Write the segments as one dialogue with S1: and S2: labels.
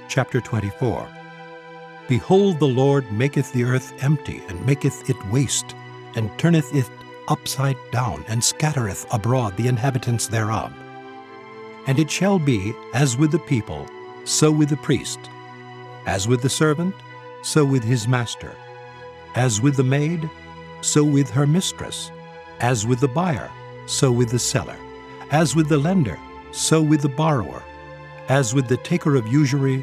S1: Chapter 24. Behold, the Lord maketh the earth empty, and maketh it waste, and turneth it upside down, and scattereth abroad the inhabitants thereof. And it shall be, as with the people, so with the priest, as with the servant, so with his master, as with the maid, so with her mistress, as with the buyer, so with the seller, as with the lender, so with the borrower, as with the taker of usury,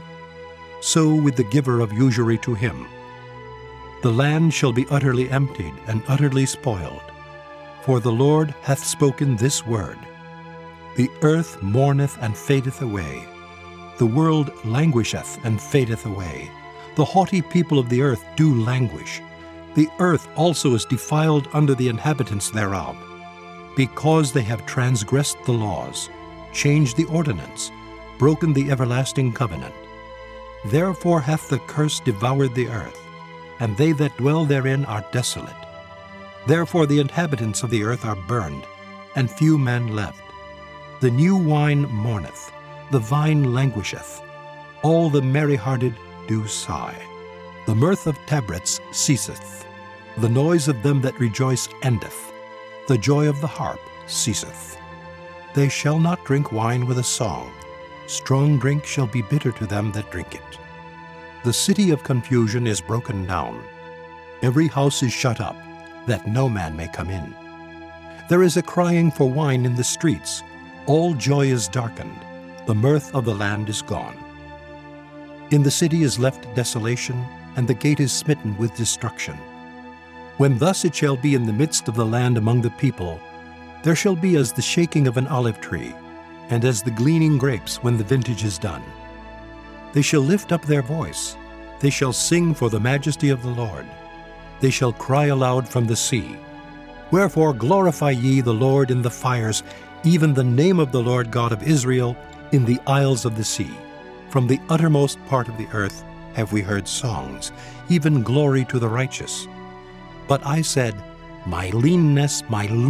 S1: so with the giver of usury to him. The land shall be utterly emptied and utterly spoiled, for the Lord hath spoken this word. The earth mourneth and fadeth away. The world languisheth and fadeth away. The haughty people of the earth do languish. The earth also is defiled under the inhabitants thereof, because they have transgressed the laws, changed the ordinance, broken the everlasting covenant. Therefore hath the curse devoured the earth, and they that dwell therein are desolate. Therefore the inhabitants of the earth are burned, and few men left. The new wine mourneth, the vine languisheth, all the merry-hearted do sigh. The mirth of tabrets ceaseth, the noise of them that rejoice endeth, the joy of the harp ceaseth. They shall not drink wine with a song, strong drink shall be bitter to them that drink it. The city of confusion is broken down. Every house is shut up, that no man may come in. There is a crying for wine in the streets. All joy is darkened. The mirth of the land is gone. In the city is left desolation, and the gate is smitten with destruction. When thus it shall be in the midst of the land among the people, there shall be as the shaking of an olive tree, and as the gleaning grapes when the vintage is done. They shall lift up their voice. They shall sing for the majesty of the Lord. They shall cry aloud from the sea. Wherefore glorify ye the Lord in the fires, even the name of the Lord God of Israel in the isles of the sea. From the uttermost part of the earth have we heard songs, even glory to the righteous. But I said, my leanness,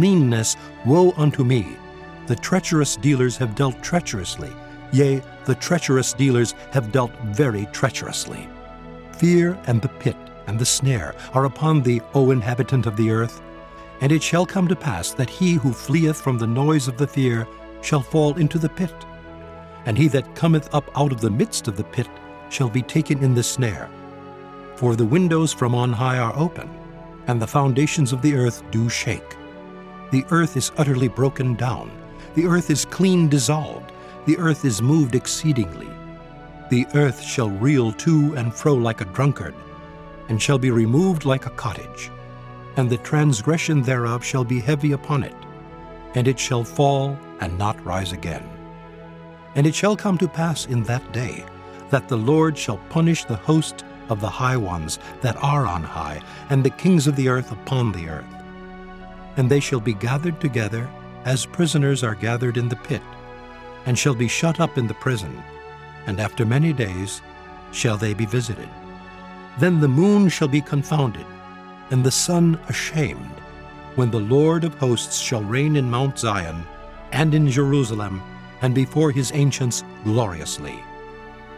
S1: woe unto me! The treacherous dealers have dealt treacherously. Yea, the treacherous dealers have dealt very treacherously. Fear and the pit and the snare are upon thee, O inhabitant of the earth. And it shall come to pass that he who fleeth from the noise of the fear shall fall into the pit. And he that cometh up out of the midst of the pit shall be taken in the snare. For the windows from on high are open, and the foundations of the earth do shake. The earth is utterly broken down. The earth is clean dissolved. The earth is moved exceedingly. The earth shall reel to and fro like a drunkard, and shall be removed like a cottage. And the transgression thereof shall be heavy upon it, and it shall fall and not rise again. And it shall come to pass in that day that the Lord shall punish the host of the high ones that are on high, and the kings of the earth upon the earth. And they shall be gathered together, as prisoners are gathered in the pit, and shall be shut up in the prison, and after many days shall they be visited. Then the moon shall be confounded, and the sun ashamed, when the Lord of hosts shall reign in Mount Zion, and in Jerusalem, and before his ancients gloriously.